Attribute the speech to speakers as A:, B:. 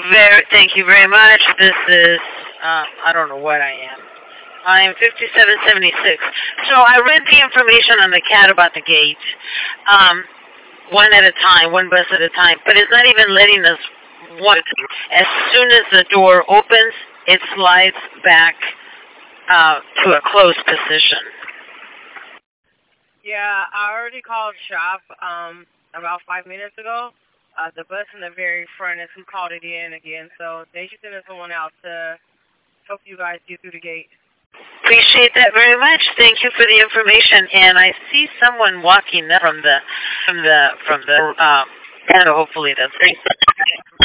A: Thank you very much. This is, I don't know what I am. I'm 5776. So I read the information on the cat about the gate, um, one at a time, one bus at a time, but it's not even letting us one. As soon as the door opens, it slides back to a closed position.
B: Yeah, I already called shop about 5 minutes ago. The bus in the very front is who called it in again, so they should send someone out to help you guys get through the gate.
A: Appreciate that very much. Thank you for the information. And I see someone walking up from the hopefully the